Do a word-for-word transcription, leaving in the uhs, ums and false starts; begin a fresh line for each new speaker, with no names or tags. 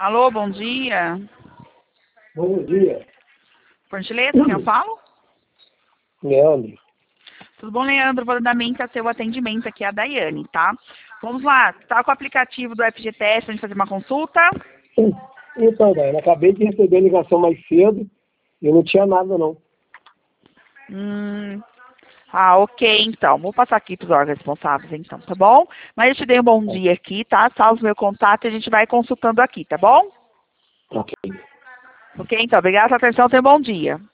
Alô, bom dia.
Bom dia.
Por gentileza, quem eu falo?
Leandro.
Tudo bom, Leandro? Vou dar mente a seu atendimento aqui, a Daiane, tá? Vamos lá, tá com o aplicativo do F G T S pra gente fazer uma consulta?
Então, Daiane, acabei de receber a ligação mais cedo e não tinha nada, não.
Hum, ah, ok, então. Vou passar aqui pros órgãos responsáveis, então, tá bom? Mas eu te dei um bom dia aqui, tá? Salve meu contato e a gente vai consultando aqui, tá bom?
Ok.
Ok, então. Obrigada pela atenção, tenha um bom dia.